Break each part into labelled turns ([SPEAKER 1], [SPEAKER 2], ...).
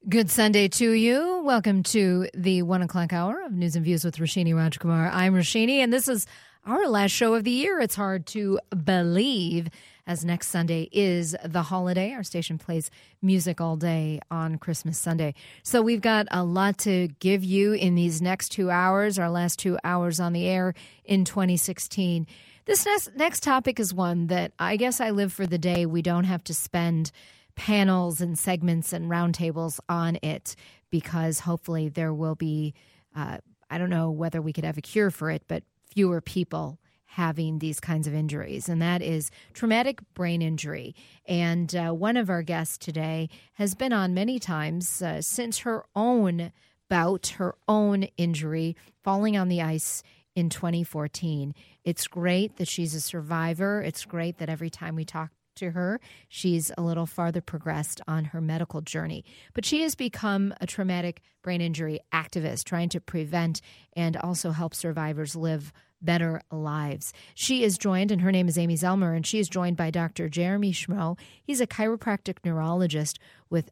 [SPEAKER 1] Good Sunday to you. Welcome to the 1 o'clock hour of News and Views with Roshini Rajkumar. I'm Roshini, and this is our last show of the year. It's hard to believe, as next Sunday is the holiday. Our station plays music all day on Christmas Sunday. So we've got a lot to give you in these next 2 hours, our last 2 hours on the air in 2016. This next topic is one that I guess I live for the day we don't have to spend panels and segments and roundtables on it, because hopefully there will be, I don't know whether we could have a cure for it, but fewer people having these kinds of injuries, and that is traumatic brain injury. And one of our guests today has been on many times since her own bout, her own injury, falling on the ice in 2014. It's great that she's a survivor. It's great that every time we talk to her, she's a little farther progressed on her medical journey. But she has become a traumatic brain injury activist, trying to prevent and also help survivors live better lives. She is joined, and her name is Amy Zellmer, and she is joined by Dr. Jeremy Schmo. He's a chiropractic neurologist with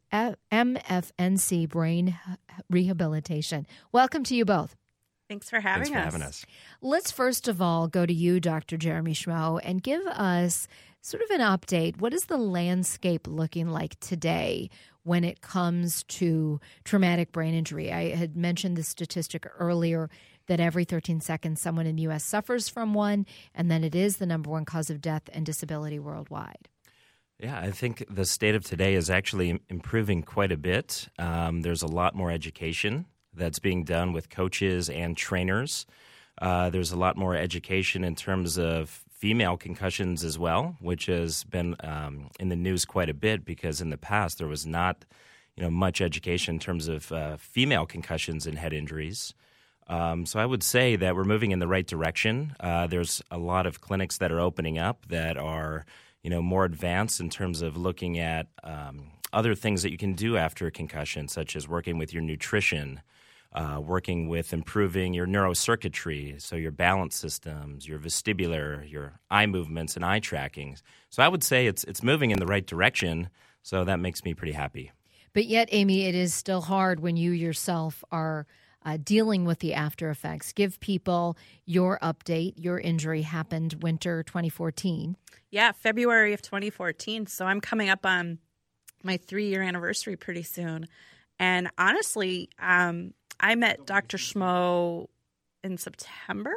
[SPEAKER 1] MFNC Brain Rehabilitation. Welcome to you both.
[SPEAKER 2] Thanks for having us.
[SPEAKER 1] Let's first of all go to you, Dr. Jeremy Schmo, and give us sort of an update. What is the landscape looking like today when it comes to traumatic brain injury? I had mentioned the statistic earlier that every 13 seconds someone in the U.S. suffers from one, and then it is the number one cause of death and disability worldwide.
[SPEAKER 3] Yeah, I think the state of today is actually improving quite a bit. There's a lot more education that's being done with coaches and trainers. There's a lot more education in terms of female concussions as well, which has been in the news quite a bit, because in the past there was not, much education in terms of female concussions and head injuries. So I would say that we're moving in the right direction. There's a lot of clinics that are opening up that are, more advanced in terms of looking at other things that you can do after a concussion, such as working with your nutrition, working with improving your neurocircuitry, so your balance systems, your vestibular, your eye movements, and eye tracking. So I would say it's moving in the right direction, so that makes me pretty happy.
[SPEAKER 1] But yet, Amy, it is still hard when you yourself are dealing with the after effects. Give people your update. Your injury happened winter 2014.
[SPEAKER 2] Yeah, February of 2014. So I'm coming up on my 3-year anniversary pretty soon. And honestly, I met Dr. Schmo in September,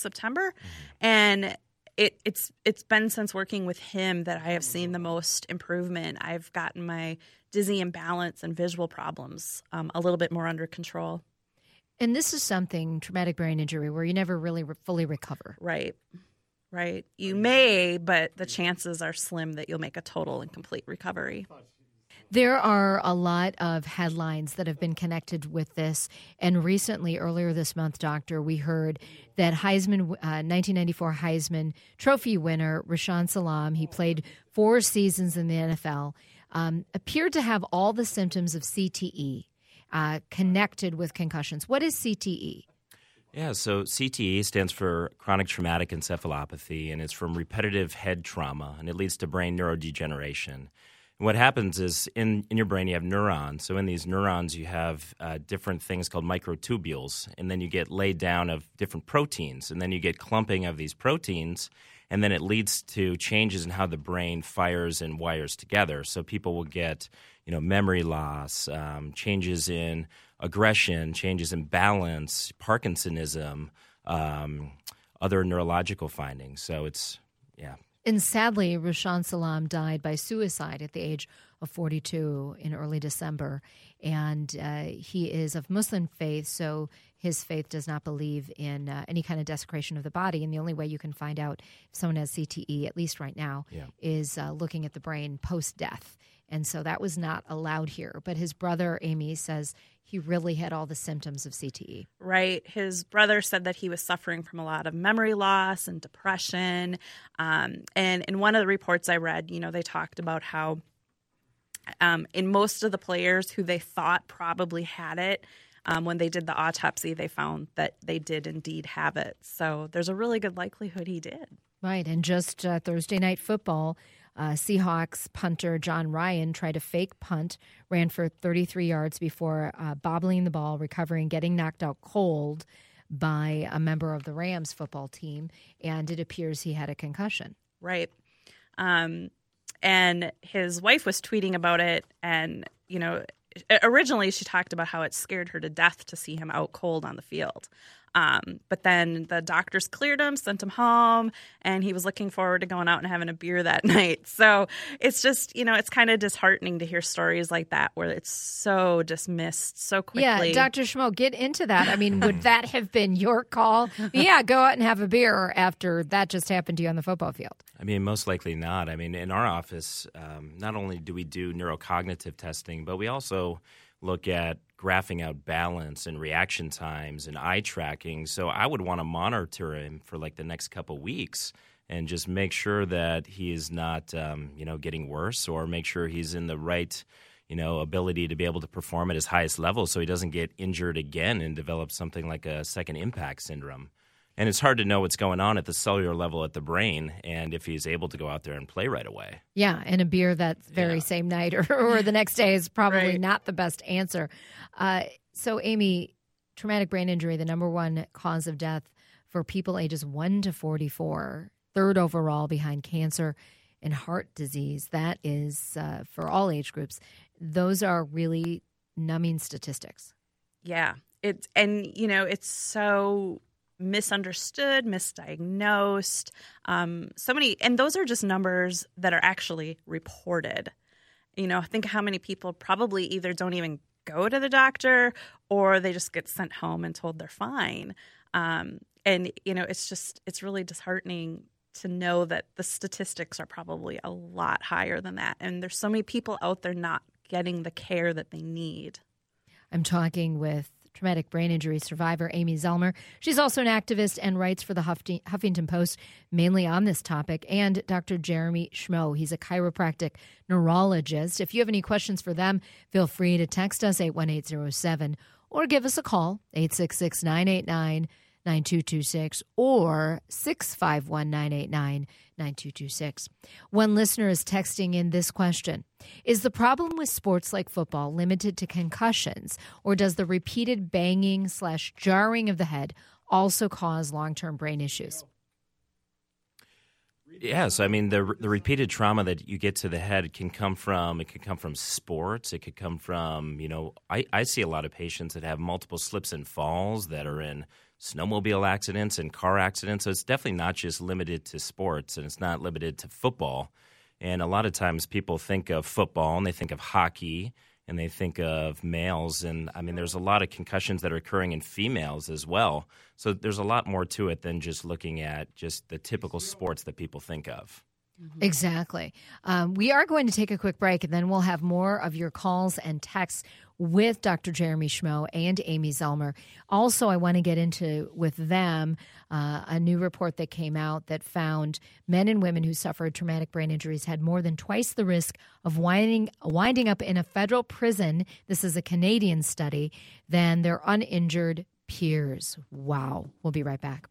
[SPEAKER 2] and it's been since working with him that I have seen the most improvement. I've gotten my dizzy and balance and visual problems a little bit more under control.
[SPEAKER 1] And this is something, traumatic brain injury, where you never really fully recover.
[SPEAKER 2] Right. You may, but the chances are slim that you'll make a total and complete recovery.
[SPEAKER 1] There are a lot of headlines that have been connected with this. And recently, earlier this month, Doctor, we heard that 1994 Heisman Trophy winner Rashaan Salam, he played 4 seasons in the NFL, appeared to have all the symptoms of CTE connected with concussions. What is CTE?
[SPEAKER 3] Yeah, so CTE stands for chronic traumatic encephalopathy, and it's from repetitive head trauma, and it leads to brain neurodegeneration. And what happens is in your brain you have neurons. So in these neurons you have different things called microtubules, and then you get laid down of different proteins, and then you get clumping of these proteins, and then it leads to changes in how the brain fires and wires together. So people will get, memory loss, changes in aggression, changes in balance, Parkinsonism, other neurological findings. So it's, yeah.
[SPEAKER 1] And sadly, Rashaan Salam died by suicide at the age of 42 in early December. And he is of Muslim faith, so his faith does not believe in any kind of desecration of the body. And the only way you can find out if someone has CTE, at least right now, is looking at the brain post-death. And so that was not allowed here. But his brother, Amy, says he really had all the symptoms of CTE.
[SPEAKER 2] Right. His brother said that he was suffering from a lot of memory loss and depression. And in one of the reports I read, they talked about how in most of the players who they thought probably had it, when they did the autopsy, they found that they did indeed have it. So there's a really good likelihood he did.
[SPEAKER 1] Right. And just Thursday night football, Seahawks punter John Ryan tried a fake punt, ran for 33 yards before bobbling the ball, recovering, getting knocked out cold by a member of the Rams football team, and it appears he had a concussion.
[SPEAKER 2] Right. And his wife was tweeting about it, and, originally she talked about how it scared her to death to see him out cold on the field. But then the doctors cleared him, sent him home, and he was looking forward to going out and having a beer that night. So it's just, it's kind of disheartening to hear stories like that where it's so dismissed so quickly.
[SPEAKER 1] Yeah, Dr. Schmo, get into that. I mean, would that have been your call? Yeah, go out and have a beer after that just happened to you on the football field.
[SPEAKER 3] I mean, most likely not. I mean, in our office, not only do we do neurocognitive testing, but we also look at graphing out balance and reaction times and eye tracking. So I would want to monitor him for like the next couple weeks and just make sure that he is not, getting worse, or make sure he's in the right, ability to be able to perform at his highest level so he doesn't get injured again and develop something like a second impact syndrome. And it's hard to know what's going on at the cellular level at the brain and if he's able to go out there and play right away.
[SPEAKER 1] Yeah, and a beer that very same night or the next day is probably not the best answer. So, Amy, traumatic brain injury, the number one cause of death for people ages 1 to 44, third overall behind cancer and heart disease. That is for all age groups. Those are really numbing statistics.
[SPEAKER 2] Yeah, it's so misunderstood, misdiagnosed, so many, and those are just numbers that are actually reported. Think how many people probably either don't even go to the doctor or they just get sent home and told they're fine. It's really disheartening to know that the statistics are probably a lot higher than that. And there's so many people out there not getting the care that they need.
[SPEAKER 1] I'm talking with traumatic brain injury survivor Amy Zellmer. She's also an activist and writes for the Huffington Post mainly on this topic, and Dr. Jeremy Schmo. He's a chiropractic neurologist. If you have any questions for them, feel free to text us 81807 or give us a call 866-989-9226 or 651-989-9226. One listener is texting in this question. Is the problem with sports like football limited to concussions, or does the repeated banging/jarring of the head also cause long-term brain issues?
[SPEAKER 3] Yes, I mean the repeated trauma that you get to the head can come from sports. It could come from I see a lot of patients that have multiple slips and falls that are in snowmobile accidents and car accidents. So it's definitely not just limited to sports, and it's not limited to football. And a lot of times people think of football and they think of hockey and they think of males. And I mean, there's a lot of concussions that are occurring in females as well. So there's a lot more to it than just looking at just the typical sports that people think of.
[SPEAKER 1] Exactly. We are going to take a quick break, and then we'll have more of your calls and texts with Dr. Jeremy Schmo and Amy Zellmer. Also, I want to get into with them a new report that came out that found men and women who suffered traumatic brain injuries had more than twice the risk of winding up in a federal prison. This is a Canadian study than their uninjured peers. Wow. We'll be right back.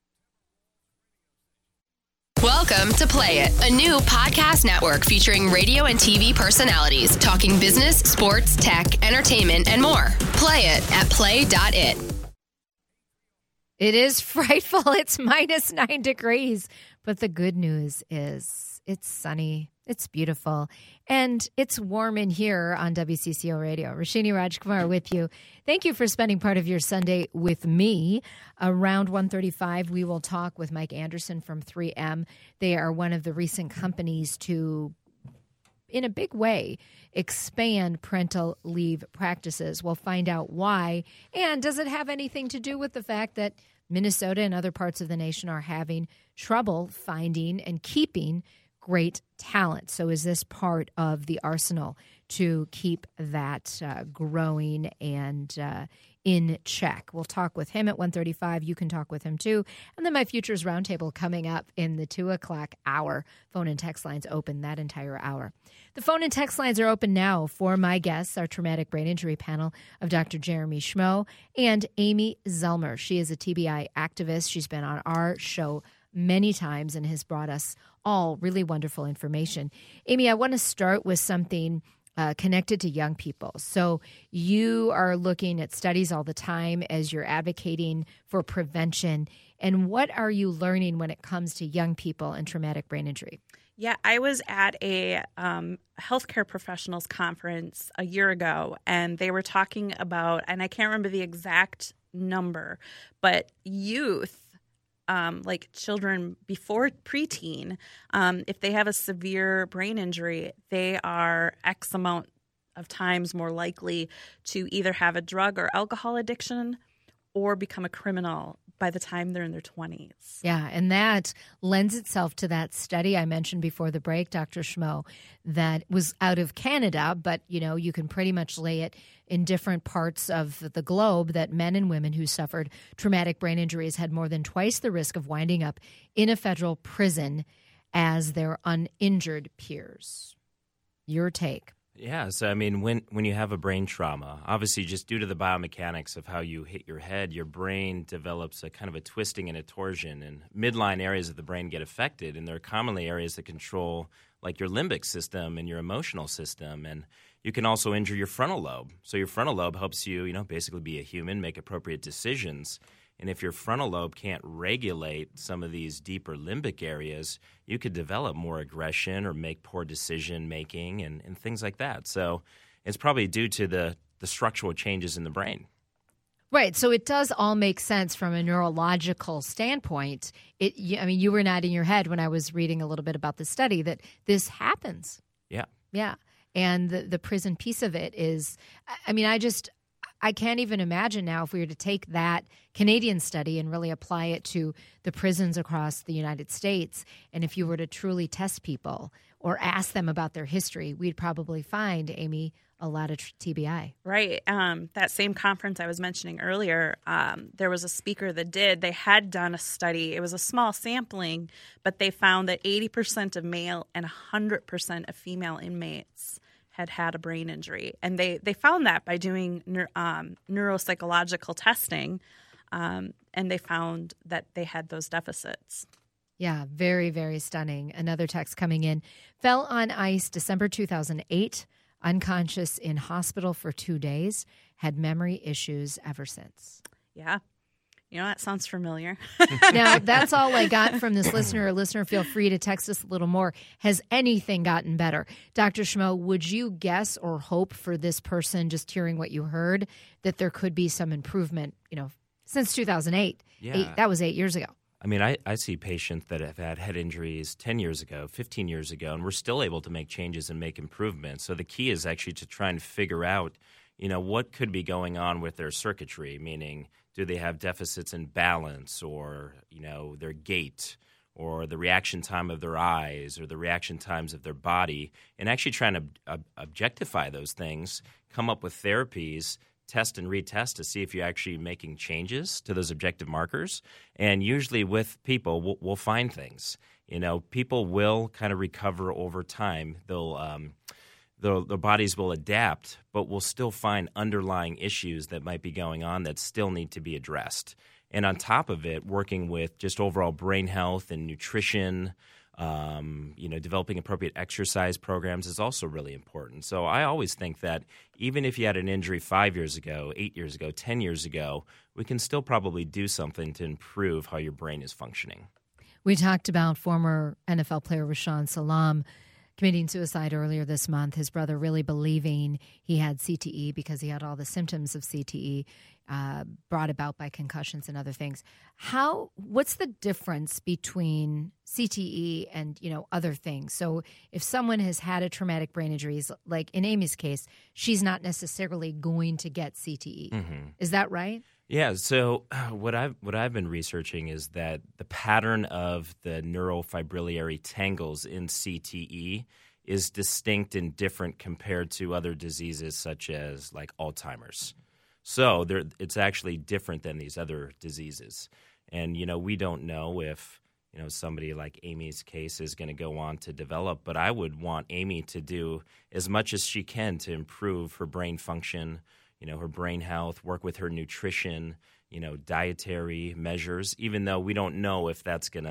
[SPEAKER 4] Welcome to Play It, a new podcast network featuring radio and TV personalities talking business, sports, tech, entertainment, and more. Play it at play.it.
[SPEAKER 1] It is frightful. It's minus 9 degrees. But the good news is it's sunny, it's beautiful, and it's warm in here on WCCO Radio. Roshini Rajkumar with you. Thank you for spending part of your Sunday with me. Around 1:35, we will talk with Mike Anderson from 3M. They are one of the recent companies to, in a big way, expand parental leave practices. We'll find out why, and does it have anything to do with the fact that Minnesota and other parts of the nation are having trouble finding and keeping great talent? So is this part of the arsenal to keep that growing and in check? We'll talk with him at 1:35. You can talk with him too. And then my Futures Roundtable coming up in the 2 o'clock hour. Phone and text lines open that entire hour. The phone and text lines are open now for my guests, our traumatic brain injury panel of Dr. Jeremy Schmo and Amy Zellmer. She is a TBI activist. She's been on our show many times and has brought us all really wonderful information. Amy, I want to start with something connected to young people. So you are looking at studies all the time as you're advocating for prevention. And what are you learning when it comes to young people and traumatic brain injury?
[SPEAKER 2] Yeah, I was at a healthcare professionals conference a year ago, and they were talking about, and I can't remember the exact number, but youth, like children before preteen, if they have a severe brain injury, they are X amount of times more likely to either have a drug or alcohol addiction or become a criminal by the time they're in their 20s.
[SPEAKER 1] Yeah, and that lends itself to that study I mentioned before the break, Dr. Schmo, that was out of Canada, but you can pretty much lay it in different parts of the globe that men and women who suffered traumatic brain injuries had more than twice the risk of winding up in a federal prison as their uninjured peers. Your take?
[SPEAKER 3] Yeah, so I mean, when you have a brain trauma, obviously just due to the biomechanics of how you hit your head, your brain develops a kind of a twisting and a torsion, and midline areas of the brain get affected, and they're commonly areas that control like your limbic system and your emotional system, and you can also injure your frontal lobe. So your frontal lobe helps you, basically be a human, make appropriate decisions. And if your frontal lobe can't regulate some of these deeper limbic areas, you could develop more aggression or make poor decision making and things like that. So it's probably due to the structural changes in the brain.
[SPEAKER 1] Right. So it does all make sense from a neurological standpoint. You were nodding your head when I was reading a little bit about the study that this happens.
[SPEAKER 3] Yeah.
[SPEAKER 1] Yeah. And the prison piece of it is, I can't even imagine now if we were to take that Canadian study and really apply it to the prisons across the United States. And if you were to truly test people or ask them about their history, we'd probably find, Amy, a lot of TBI.
[SPEAKER 2] Right. That same conference I was mentioning earlier, there was a speaker they had done a study. It was a small sampling, but they found that 80% of male and 100% of female inmates had a brain injury. And they found that by doing neuropsychological testing, and they found that they had those deficits.
[SPEAKER 1] Yeah, very, very stunning. Another text coming in. Fell on ice December 2008, unconscious in hospital for 2 days, had memory issues ever since.
[SPEAKER 2] Yeah. That sounds familiar.
[SPEAKER 1] Now, that's all I got from this listener. Listener, feel free to text us a little more. Has anything gotten better? Dr. Schmo, would you guess or hope for this person, just hearing what you heard, that there could be some improvement, since 2008?
[SPEAKER 3] Yeah.
[SPEAKER 1] That was 8 years ago.
[SPEAKER 3] I mean, I see patients that have had head injuries 10 years ago, 15 years ago, and we're still able to make changes and make improvements. So the key is actually to try and figure out, what could be going on with their circuitry, meaning do they have deficits in balance or, their gait or the reaction time of their eyes or the reaction times of their body, and actually trying to objectify those things, come up with therapies, test and retest to see if you're actually making changes to those objective markers. And usually with people, we'll find things. People will kind of recover over time. Their bodies will adapt, but we'll still find underlying issues that might be going on that still need to be addressed. And on top of it, working with just overall brain health and nutrition, developing appropriate exercise programs is also really important. So I always think that even if you had an injury 5 years ago, 8 years ago, 10 years ago, we can still probably do something to improve how your brain is functioning.
[SPEAKER 1] We talked about former NFL player Rashaan Salam committing suicide earlier this month, his brother really believing he had CTE because he had all the symptoms of CTE brought about by concussions and other things. What's the difference between CTE and, other things? So if someone has had a traumatic brain injury, like in Amy's case, she's not necessarily going to get CTE. Mm-hmm. Is that right?
[SPEAKER 3] Yeah, so what I've been researching is that the pattern of the neurofibrillary tangles in CTE is distinct and different compared to other diseases such as like Alzheimer's. So it's actually different than these other diseases. And, we don't know if, somebody like Amy's case is going to go on to develop, but I would want Amy to do as much as she can to improve her brain function, her brain health, work with her nutrition, dietary measures, even though we don't know if that's going to,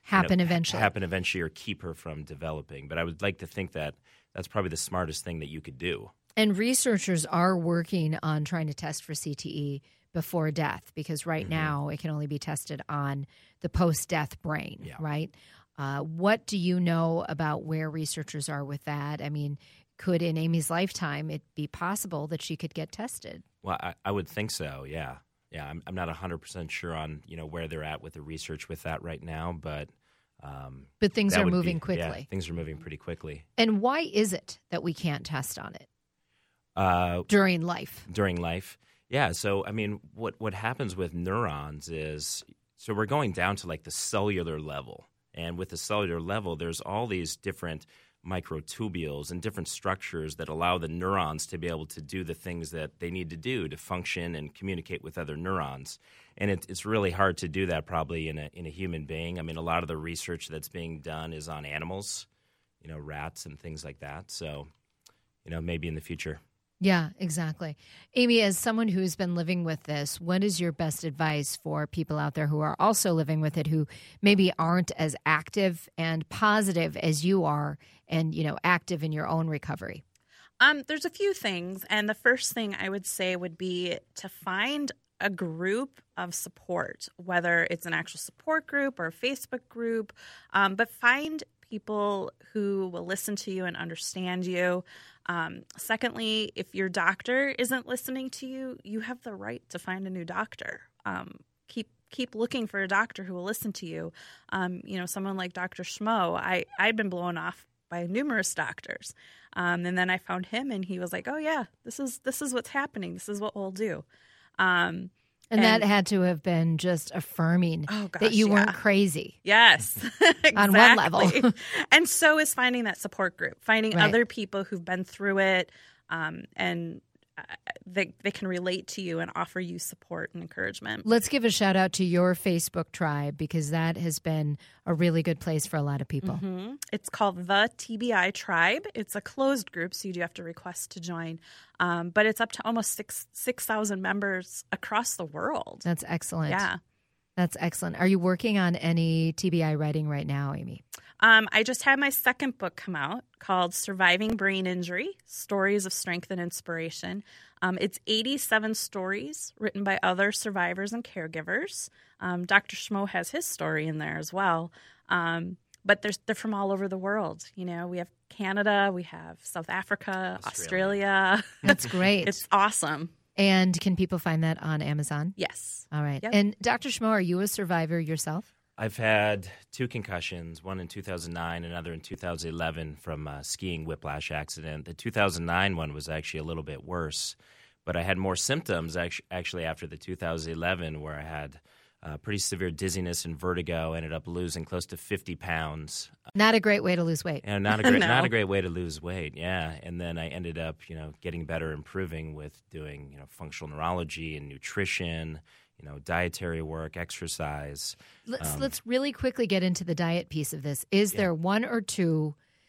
[SPEAKER 1] happen eventually.
[SPEAKER 3] Happen eventually or keep her from developing. But I would like to think that that's probably the smartest thing that you could do.
[SPEAKER 1] And researchers are working on trying to test for CTE before death, because right now it can only be tested on the post-death brain, right? What do you know about where researchers are with that? I mean, could in Amy's lifetime it be possible that she could get tested?
[SPEAKER 3] Well, I would think so, yeah. Yeah, I'm not 100% sure on, where they're at with the research with that right now, but
[SPEAKER 1] things are moving quickly.
[SPEAKER 3] Yeah, things are moving pretty quickly.
[SPEAKER 1] And why is it that we can't test on it during life?
[SPEAKER 3] During life, yeah. So, I mean, what happens with neurons is, so we're going down to like the cellular level. And with the cellular level, there's all these different microtubules and different structures that allow the neurons to be able to do the things that they need to do to function and communicate with other neurons. And it's really hard to do that probably in a human being. I mean, a lot of the research that's being done is on animals, rats and things like that. So, maybe in the future.
[SPEAKER 1] Yeah, exactly. Amy, as someone who's been living with this, what is your best advice for people out there who are also living with it, who maybe aren't as active and positive as you are and, active in your own recovery?
[SPEAKER 2] There's a few things. And the first thing I would say would be to find a group of support, whether it's an actual support group or a Facebook group, but find people who will listen to you and understand you. Secondly, if your doctor isn't listening to you, you have the right to find a new doctor. Keep looking for a doctor who will listen to you. Someone like Dr. Schmo, I'd been blown off by numerous doctors. And then I found him and he was like, oh yeah, this is what's happening. This is what we'll do.
[SPEAKER 1] And that had to have been just affirming that you weren't crazy.
[SPEAKER 2] Yes, exactly.
[SPEAKER 1] On one level.
[SPEAKER 2] And so is finding that support group, finding other people who've been through it, and they can relate to you and offer you support and encouragement.
[SPEAKER 1] Let's give a shout out to your Facebook tribe, because that has been a really good place for a lot of people.
[SPEAKER 2] Mm-hmm. It's called the TBI Tribe. It's a closed group, so you do have to request to join. But it's up to almost 6,000 members across the world.
[SPEAKER 1] That's excellent.
[SPEAKER 2] Yeah.
[SPEAKER 1] That's excellent. Are you working on any TBI writing right now, Amy?
[SPEAKER 2] I just had my second book come out called Surviving Brain Injury, Stories of Strength and Inspiration. It's 87 stories written by other survivors and caregivers. Dr. Schmo has his story in there as well. But they're from all over the world. We have Canada, we have South Africa, Australia.
[SPEAKER 1] That's great.
[SPEAKER 2] It's awesome.
[SPEAKER 1] And can people find that on Amazon?
[SPEAKER 2] Yes.
[SPEAKER 1] All right.
[SPEAKER 2] Yep.
[SPEAKER 1] And Dr. Schmo, are you a survivor yourself?
[SPEAKER 3] I've had 2 concussions, one in 2009, another in 2011 from a skiing whiplash accident. The 2009 one was actually a little bit worse, but I had more symptoms actually after the 2011, where I had pretty severe dizziness and vertigo, ended up losing close to 50 pounds.
[SPEAKER 1] Not a great way to lose weight.
[SPEAKER 3] And not a great way to lose weight, yeah. And then I ended up, getting better, improving with doing, functional neurology and nutrition, dietary work, exercise.
[SPEAKER 1] Let's really quickly get into the diet piece of this. Is there one or two,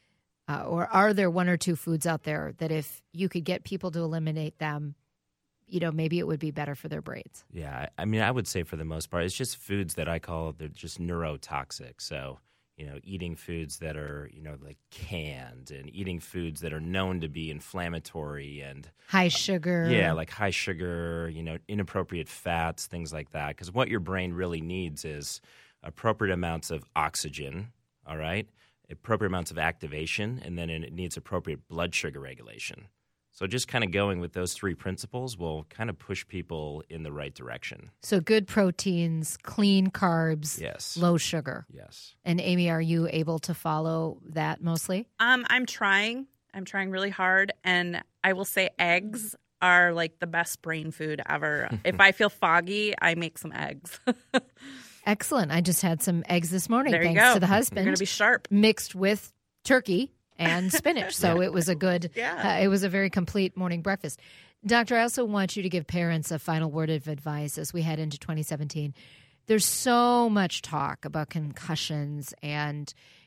[SPEAKER 1] or are there one or two foods out there that if you could get people to eliminate them, maybe it would be better for their brains?
[SPEAKER 3] Yeah, I mean, I would say for the most part, it's just foods that I call, they're just neurotoxic. So, eating foods that are, like canned, and eating foods that are known to be inflammatory and
[SPEAKER 1] high sugar.
[SPEAKER 3] Yeah, like high sugar, inappropriate fats, things like that. Because what your brain really needs is appropriate amounts of oxygen, all right, appropriate amounts of activation, and then it needs appropriate blood sugar regulation. So just kind of going with those 3 principles will kind of push people in the right direction.
[SPEAKER 1] So good proteins, clean carbs,
[SPEAKER 3] yes,
[SPEAKER 1] low sugar.
[SPEAKER 3] Yes.
[SPEAKER 1] And Amy, are you able to follow that mostly?
[SPEAKER 2] I'm trying really hard, and I will say eggs are like the best brain food ever. If I feel foggy, I make some eggs.
[SPEAKER 1] Excellent. I just had some eggs this morning,
[SPEAKER 2] there you
[SPEAKER 1] thanks
[SPEAKER 2] go.
[SPEAKER 1] to the husband.
[SPEAKER 2] You're going to be sharp.
[SPEAKER 1] Mixed with turkey and spinach. So it was a good, it was a very complete morning breakfast. Doctor, I also want you to give parents a final word of advice as we head into 2017. There's so much talk about concussions and,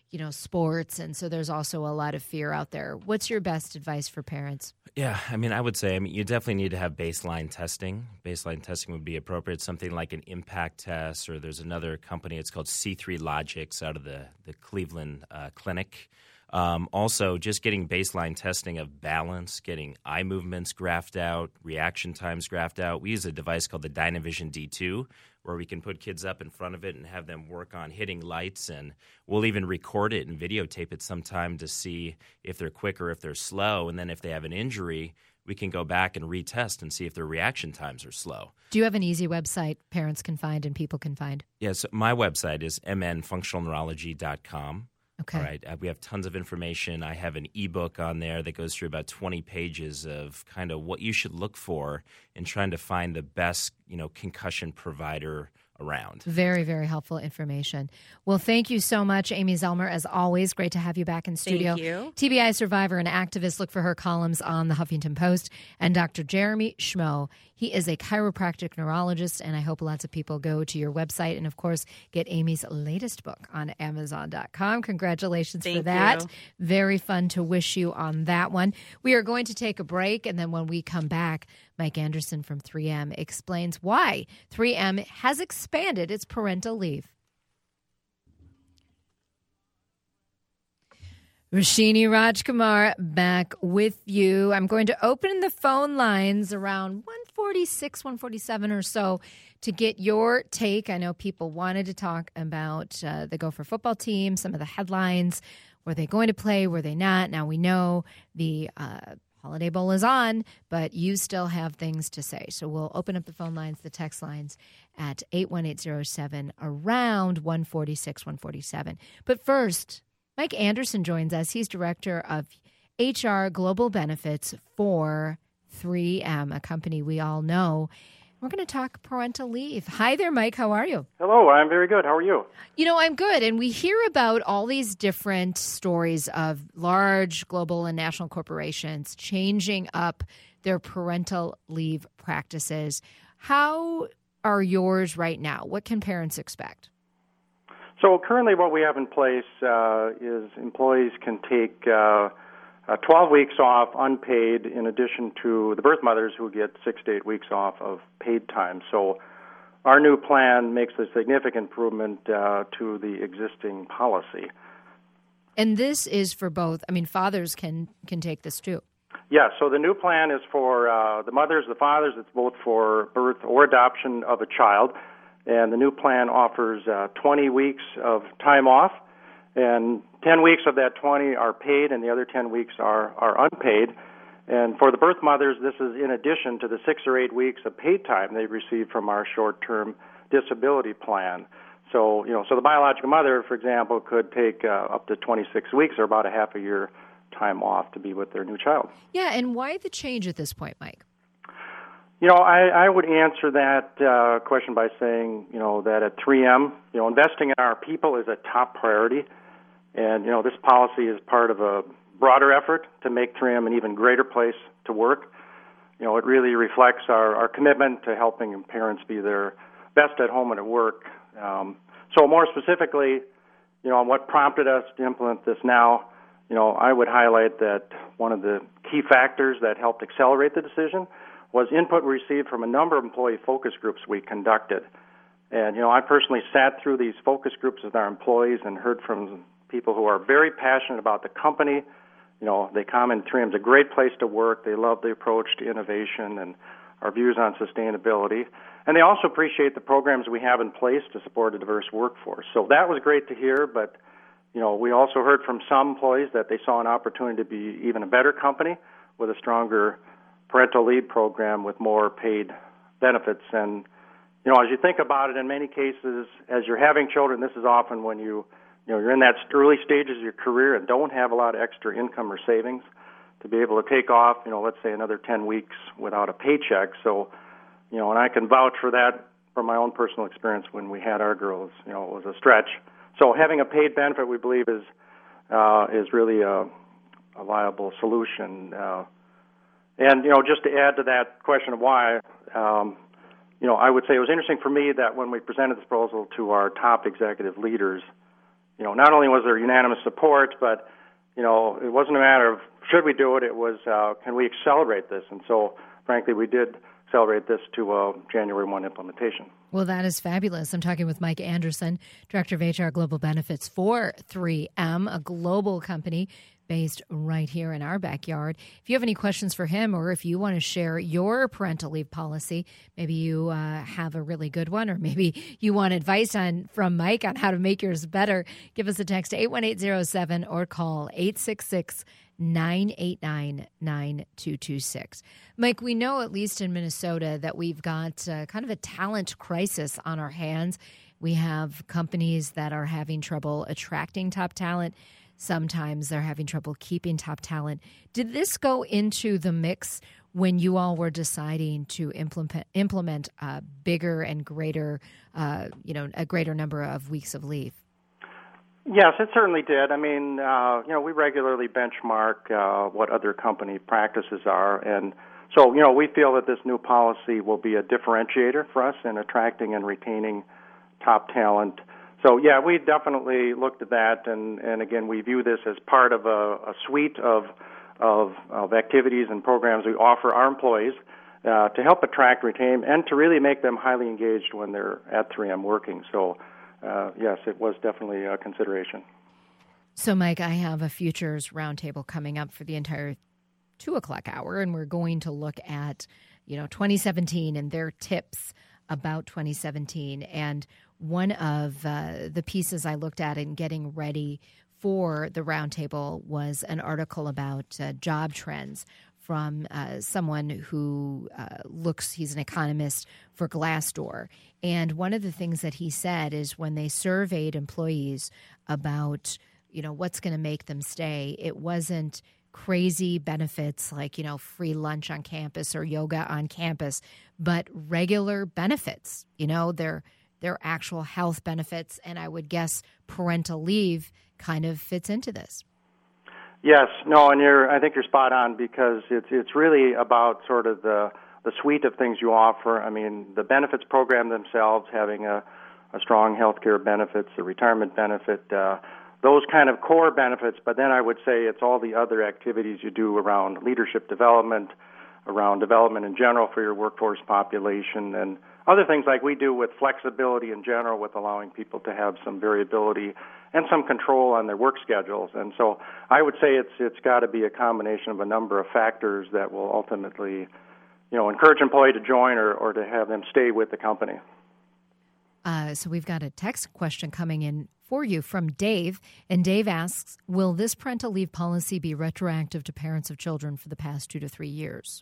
[SPEAKER 1] sports. And so there's also a lot of fear out there. What's your best advice for parents?
[SPEAKER 3] Yeah, I would say, you definitely need to have baseline testing. Baseline testing would be appropriate, something like an impact test, or there's another company, it's called C3 Logics out of the Cleveland Clinic. Also, just getting baseline testing of balance, getting eye movements graphed out, reaction times graphed out. We use a device called the Dynavision D2, where we can put kids up in front of it and have them work on hitting lights, and we'll even record it and videotape it sometime to see if they're quick or if they're slow. And then if they have an injury, we can go back and retest and see if their reaction times are slow.
[SPEAKER 1] Do you have an easy website parents can find and people can find?
[SPEAKER 3] Yes, my website is mnfunctionalneurology.com.
[SPEAKER 1] Okay.
[SPEAKER 3] All right. We have tons of information. I have an ebook on there that goes through about 20 pages of kind of what you should look for in trying to find the best, concussion provider around.
[SPEAKER 1] Very, very helpful information. Well, thank you so much, Amy Zellmer. As always, great to have you back in studio.
[SPEAKER 2] Thank you.
[SPEAKER 1] TBI survivor and activist. Look for her columns on the Huffington Post. And Dr. Jeremy Schmo. He is a chiropractic neurologist, and I hope lots of people go to your website and, of course, get Amy's latest book on Amazon.com. Congratulations for that. Very fun to wish you on that one. We are going to take a break, and then when we come back, Mike Anderson from 3M explains why 3M has expanded its parental leave. Roshini Rajkumar back with you. I'm going to open the phone lines around 146, 147 or so to get your take. I know people wanted to talk about the Gopher football team, some of the headlines. Were they going to play? Were they not? Now we know the Holiday Bowl is on, but you still have things to say. So we'll open up the phone lines, the text lines at 81807 around 146, 147. But first, Mike Anderson joins us. He's director of HR Global Benefits for 3M, a company we all know. We're going to talk parental leave. Hi there, Mike. How are you?
[SPEAKER 5] Hello. I'm very good. How are you?
[SPEAKER 1] I'm good. And we hear about all these different stories of large global and national corporations changing up their parental leave practices. How are yours right now? What can parents expect?
[SPEAKER 5] So currently what we have in place is employees can take 12 weeks off unpaid in addition to the birth mothers who get 6 to 8 weeks off of paid time. So our new plan makes a significant improvement to the existing policy.
[SPEAKER 1] And this is for both. Fathers can take this too.
[SPEAKER 5] Yeah, so the new plan is for the mothers, the fathers. It's both for birth or adoption of a child. And the new plan offers 20 weeks of time off, and 10 weeks of that 20 are paid, and the other 10 weeks are unpaid. And for the birth mothers, this is in addition to the 6 or 8 weeks of paid time they receive from our short-term disability plan. So, so the biological mother, for example, could take up to 26 weeks or about a half a year time off to be with their new child.
[SPEAKER 1] Yeah, and why the change at this point, Mike?
[SPEAKER 5] I would answer that question by saying, that at 3M, investing in our people is a top priority. And, this policy is part of a broader effort to make 3M an even greater place to work. It really reflects our commitment to helping parents be their best at home and at work. So more specifically, on what prompted us to implement this now, I would highlight that one of the key factors that helped accelerate the decision was input we received from a number of employee focus groups we conducted. And, I personally sat through these focus groups with our employees and heard from people who are very passionate about the company. They comment 3M's a great place to work. They love the approach to innovation and our views on sustainability. And they also appreciate the programs we have in place to support a diverse workforce. So that was great to hear, but, we also heard from some employees that they saw an opportunity to be even a better company with a stronger parental leave program with more paid benefits. And, as you think about it, in many cases, as you're having children, this is often when you're in that early stages of your career and don't have a lot of extra income or savings to be able to take off, let's say another 10 weeks without a paycheck. So, and I can vouch for that from my own personal experience when we had our girls, it was a stretch. So having a paid benefit, we believe, is really a viable solution. And, just to add to that question of why, I would say it was interesting for me that when we presented this proposal to our top executive leaders, not only was there unanimous support, but, it wasn't a matter of should we do it, it was can we accelerate this? And so, frankly, we did accelerate this to January 1 implementation.
[SPEAKER 1] Well, that is fabulous. I'm talking with Mike Anderson, Director of HR Global Benefits for 3M, a global company based right here in our backyard. If you have any questions for him, or if you want to share your parental leave policy, maybe you have a really good one, or maybe you want advice from Mike on how to make yours better, give us a text to 81807 or call 866-989-9226. Mike, we know, at least in Minnesota, that we've got kind of a talent crisis on our hands. We have companies that are having trouble attracting top talent. Sometimes they're having trouble keeping top talent. Did this go into the mix when you all were deciding to implement a bigger and greater, a greater number of weeks of leave?
[SPEAKER 5] Yes, it certainly did. I mean, we regularly benchmark what other company practices are. And so, we feel that this new policy will be a differentiator for us in attracting and retaining top talent. So, yeah, we definitely looked at that. And again, we view this as part of a suite of activities and programs we offer our employees to help attract, retain, and to really make them highly engaged when they're at 3M working. So, yes, it was definitely a consideration.
[SPEAKER 1] So, Mike, I have a futures roundtable coming up for the entire 2 o'clock hour, and we're going to look at, 2017 and their tips about 2017. And one of the pieces I looked at in getting ready for the roundtable was an article about job trends from someone who he's an economist for Glassdoor. And one of the things that he said is when they surveyed employees about, what's going to make them stay, it wasn't crazy benefits like, free lunch on campus or yoga on campus, but regular benefits, their actual health benefits. And I would guess parental leave kind of fits into this.
[SPEAKER 5] Yes, no, and I think you're spot on, because it's really about sort of the suite of things you offer. I mean, the benefits program themselves, having a strong health care benefits, the retirement benefit, those kind of core benefits, but then I would say it's all the other activities you do around leadership development, around development in general for your workforce population, and other things like we do with flexibility in general, with allowing people to have some variability and some control on their work schedules. And so I would say it's got to be a combination of a number of factors that will ultimately, encourage an employee to join or to have them stay with the company.
[SPEAKER 1] So we've got a text question coming in for you from Dave. And Dave asks, will this parental leave policy be retroactive to parents of children for the past 2 to 3 years?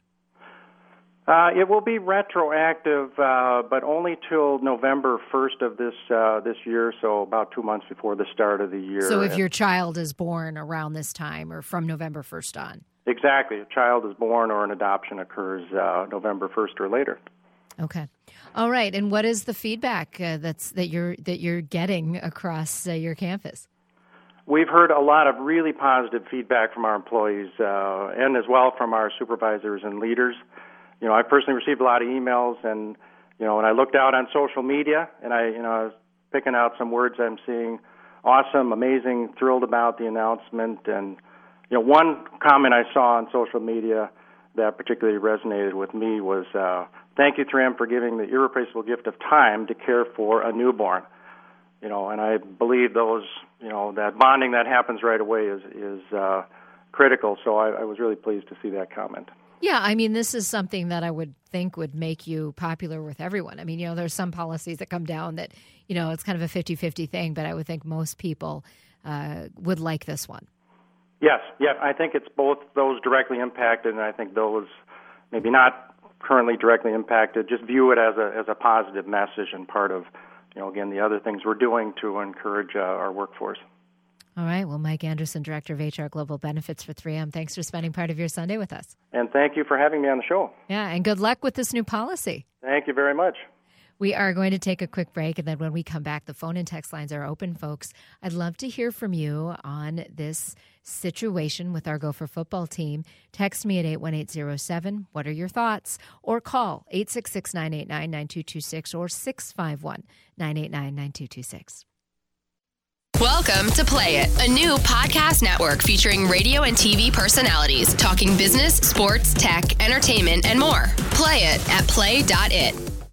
[SPEAKER 5] It will be retroactive, but only till November 1st of this year, so about 2 months before the start of the year.
[SPEAKER 1] So if your child is born around this time or from November 1st on?
[SPEAKER 5] Exactly. A child is born or an adoption occurs November 1st or later.
[SPEAKER 1] Okay. All right. And what is the feedback that you're getting across your campus?
[SPEAKER 5] We've heard a lot of really positive feedback from our employees and as well from our supervisors and leaders. I personally received a lot of emails, and when I looked out on social media, and I was picking out some words I'm seeing: awesome, amazing, thrilled about the announcement. And one comment I saw on social media that particularly resonated with me was, "Thank you, 3M, for giving the irreplaceable gift of time to care for a newborn." And I believe that bonding that happens right away is critical. So I was really pleased to see that comment.
[SPEAKER 1] Yeah, I mean, this is something that I would think would make you popular with everyone. I mean, there's some policies that come down that, it's kind of a 50-50 thing, but I would think most people would like this one.
[SPEAKER 5] Yes, yeah, I think it's both those directly impacted, and I think those maybe not currently directly impacted just view it as a positive message and part of, again, the other things we're doing to encourage our workforce.
[SPEAKER 1] All right. Well, Mike Anderson, Director of HR Global Benefits for 3M, thanks for spending part of your Sunday with us.
[SPEAKER 5] And thank you for having me on the show.
[SPEAKER 1] Yeah, and good luck with this new policy.
[SPEAKER 5] Thank you very much.
[SPEAKER 1] We are going to take a quick break, and then when we come back, the phone and text lines are open, folks. I'd love to hear from you on this situation with our Gopher football team. Text me at 81807. What are your thoughts? Or call 866-989-9226 or 651-989-9226.
[SPEAKER 4] Welcome to Play It, a new podcast network featuring radio and TV personalities talking business, sports, tech, entertainment, and more. Play it at play.it.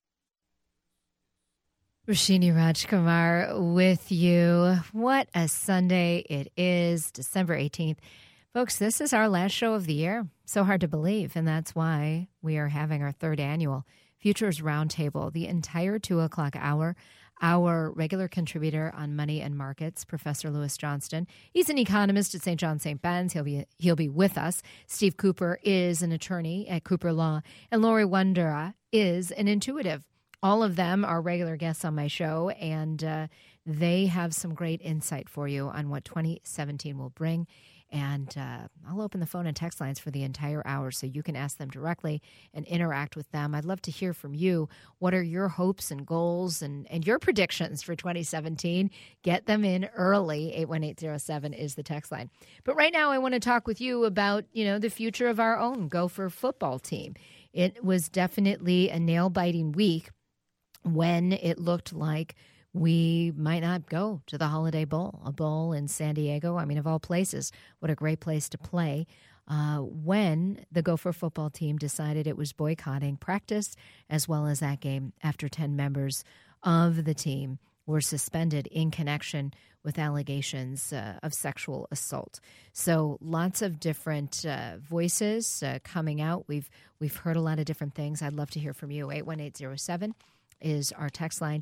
[SPEAKER 1] Roshini Rajkumar with you. What a Sunday it is, December 18th. Folks, this is our last show of the year. So hard to believe, and that's why we are having our third annual Futures Roundtable, the entire 2 o'clock hour. Our regular contributor on money and markets, Professor Lewis Johnston. He's an economist at St. John St. Ben's. He'll be with us. Steve Cooper is an attorney at Cooper Law, and Lori Wondera is an intuitive. All of them are regular guests on my show, and they have some great insight for you on what 2017 will bring. And I'll open the phone and text lines for the entire hour so you can ask them directly and interact with them. I'd love to hear from you. What are your hopes and goals and your predictions for 2017? Get them in early. 81807 is the text line. But right now I want to talk with you about, the future of our own Gopher football team. It was definitely a nail-biting week when it looked like we might not go to the Holiday Bowl, a bowl in San Diego. I mean, of all places, what a great place to play. When the Gopher football team decided it was boycotting practice as well as that game after 10 members of the team were suspended in connection with allegations of sexual assault. So lots of different voices coming out. We've heard a lot of different things. I'd love to hear from you. 81807. is our text line,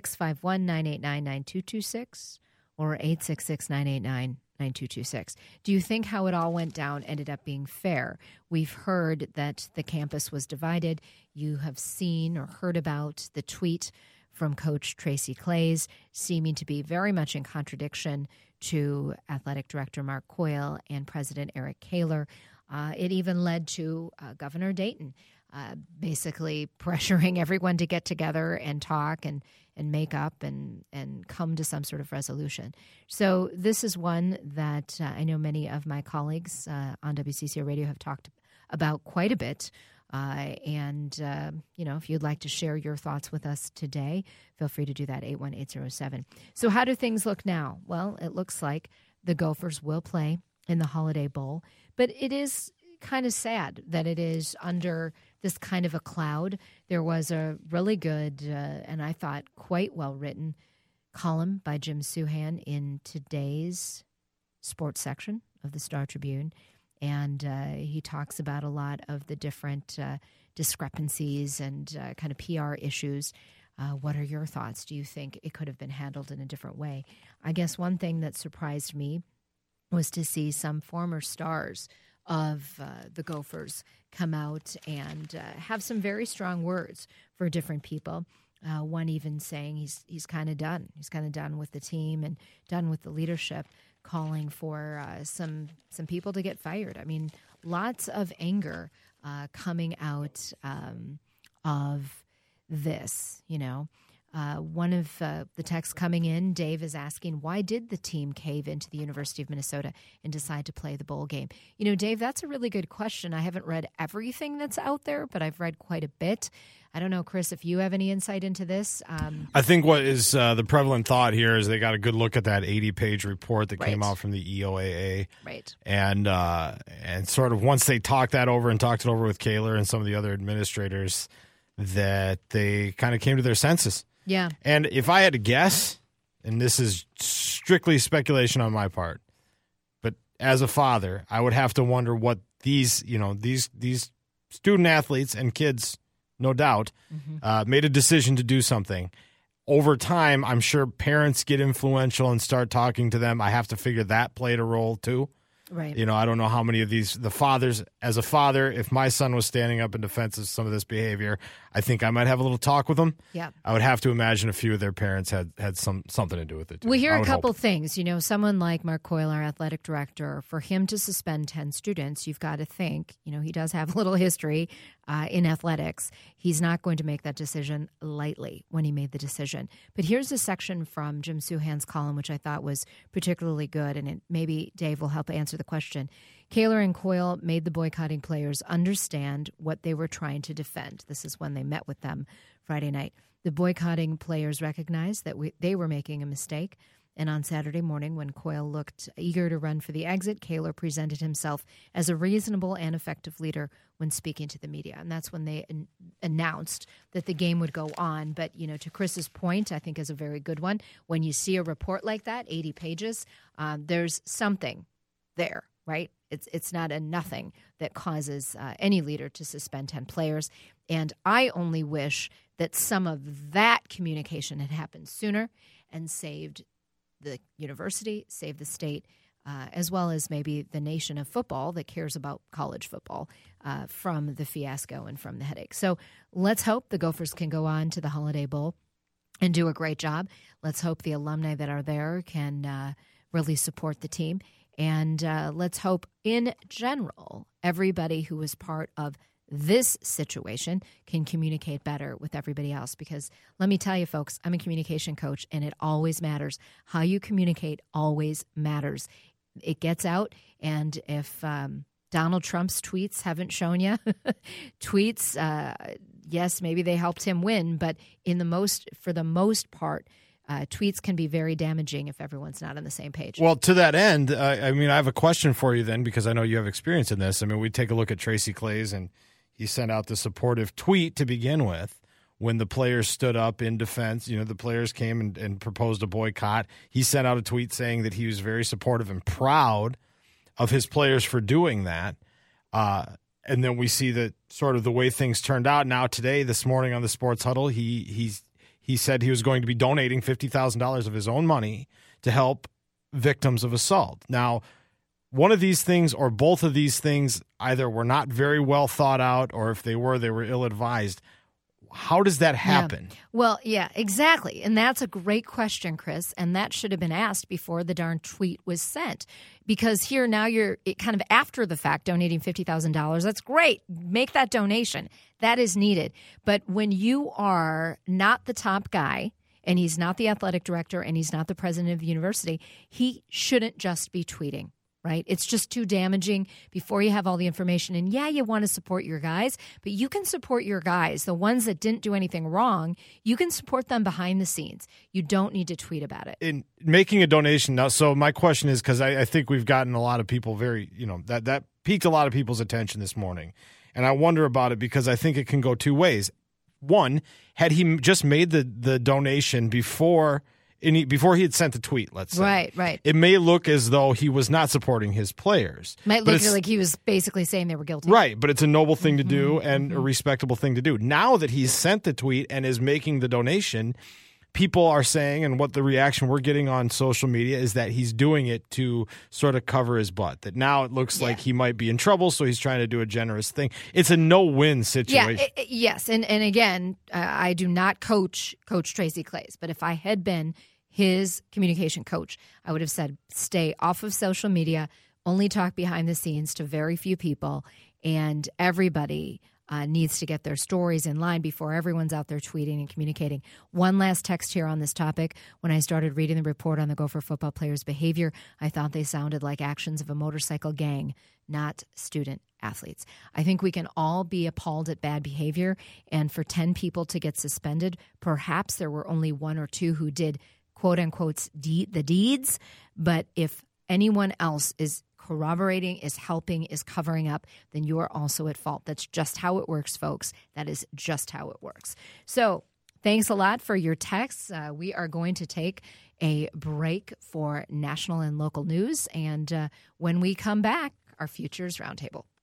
[SPEAKER 1] 651-989-9226 or 866-989-9226. Do you think how it all went down ended up being fair? We've heard that the campus was divided. You have seen or heard about the tweet from Coach Tracy Claeys seeming to be very much in contradiction to Athletic Director Mark Coyle and President Eric Kaler. It even led to Governor Dayton basically pressuring everyone to get together and talk and make up and come to some sort of resolution. So this is one that I know many of my colleagues on WCCO Radio have talked about quite a bit. If you'd like to share your thoughts with us today, feel free to do that, 81807. So how do things look now? Well, it looks like the Gophers will play in the Holiday Bowl, but it is kind of sad that it is under this kind of a cloud. There was a really good and I thought quite well-written column by Jim Souhan in today's sports section of the Star Tribune, and he talks about a lot of the different discrepancies and kind of PR issues. What are your thoughts? Do you think it could have been handled in a different way? I guess one thing that surprised me was to see some former stars of the Gophers come out and have some very strong words for different people. One even saying he's kind of done. He's kind of done with the team and done with the leadership, calling for some people to get fired. I mean, lots of anger coming out of this, One of the texts coming in, Dave is asking, why did the team cave into the University of Minnesota and decide to play the bowl game? Dave, that's a really good question. I haven't read everything that's out there, but I've read quite a bit. I don't know, Chris, if you have any insight into this.
[SPEAKER 6] I think what is the prevalent thought here is they got a good look at that 80-page report that came out from the EOAA.
[SPEAKER 1] Right.
[SPEAKER 6] And sort of once they talked it over with Kaler and some of the other administrators, that they kind of came to their senses.
[SPEAKER 1] Yeah.
[SPEAKER 6] And if I had to guess, and this is strictly speculation on my part, but as a father, I would have to wonder what these student athletes and kids, no doubt, made a decision to do something. Over time, I'm sure parents get influential and start talking to them. I have to figure that played a role too.
[SPEAKER 1] Right.
[SPEAKER 6] I don't know how many of the fathers, as a father, if my son was standing up in defense of some of this behavior, I think I might have a little talk with them.
[SPEAKER 1] Yeah.
[SPEAKER 6] I would have to imagine a few of their parents had something to do with it too.
[SPEAKER 1] We hear a couple things. Someone like Mark Coyle, our athletic director, for him to suspend 10 students, you've got to think, he does have a little history in athletics. He's not going to make that decision lightly when he made the decision. But here's a section from Jim Souhan's column, which I thought was particularly good, and maybe Dave will help answer the question. Kaler and Coyle made the boycotting players understand what they were trying to defend. This is when they met with them Friday night. The boycotting players recognized that they were making a mistake And on Saturday morning, when Coyle looked eager to run for the exit, Kaler presented himself as a reasonable and effective leader when speaking to the media. And that's when they announced that the game would go on. But, to Chris's point, I think is a very good one. When you see a report like that, 80 pages, there's something there, right? It's not a nothing that causes any leader to suspend 10 players. And I only wish that some of that communication had happened sooner and saved the university, saved the state, as well as maybe the nation of football that cares about college football from the fiasco and from the headache. So let's hope the Gophers can go on to the Holiday Bowl and do a great job. Let's hope the alumni that are there can really support the team. And let's hope, in general, everybody who is part of this situation can communicate better with everybody else. Because let me tell you, folks, I'm a communication coach, and it always matters. How you communicate always matters. It gets out, and if Donald Trump's tweets haven't shown you, yes, maybe they helped him win, but for the most part, tweets can be very damaging if everyone's not on the same page.
[SPEAKER 6] Well, to that end, I have a question for you then, because I know you have experience in this. We take a look at Tracy Claeys, and he sent out the supportive tweet to begin with when the players stood up in defense. The players came and proposed a boycott. He sent out a tweet saying that he was very supportive and proud of his players for doing that. And then we see that sort of the way things turned out. Now today, this morning on the Sports Huddle, he said he was going to be donating $50,000 of his own money to help victims of assault. Now, one of these things or both of these things either were not very well thought out, or if they were ill-advised. How does that happen?
[SPEAKER 1] Yeah. Well, yeah, exactly. And that's a great question, Chris. And that should have been asked before the darn tweet was sent. Because here now you're kind of after the fact donating $50,000. That's great. Make that donation. That is needed. But when you are not the top guy, and he's not the athletic director, and he's not the president of the university, he shouldn't just be tweeting. Right? It's just too damaging before you have all the information. And yeah, you want to support your guys, but you can support your guys, the ones that didn't do anything wrong. You can support them behind the scenes. You don't need to tweet about it.
[SPEAKER 6] In making a donation now, so my question is, because I think we've gotten a lot of people that piqued a lot of people's attention this morning. And I wonder about it because I think it can go two ways. One, had he just made the donation before he had sent the tweet, let's say.
[SPEAKER 1] Right.
[SPEAKER 6] It may look as though he was not supporting his players.
[SPEAKER 1] Might look like he was basically saying they were guilty.
[SPEAKER 6] Right, but it's a noble thing to do and a respectable thing to do. Now that he's sent the tweet and is making the donation, people are saying, and what the reaction we're getting on social media is that he's doing it to sort of cover his butt. That now it looks like he might be in trouble, so he's trying to do a generous thing. It's a no-win situation.
[SPEAKER 1] Yeah, yes, and again, I do not coach Tracy Claeys, but if I had been his communication coach, I would have said, stay off of social media, only talk behind the scenes to very few people, and everybody needs to get their stories in line before everyone's out there tweeting and communicating. One last text here on this topic. When I started reading the report on the Gopher football players' behavior, I thought they sounded like actions of a motorcycle gang, not student athletes. I think we can all be appalled at bad behavior, and for 10 people to get suspended, perhaps there were only one or two who did quote-unquote the deeds, but if anyone else is corroborating, is helping, is covering up, then you are also at fault. That's just how it works, folks. That is just how it works. So thanks a lot for your texts. We are going to take a break for national and local news, and when we come back, our Futures Roundtable.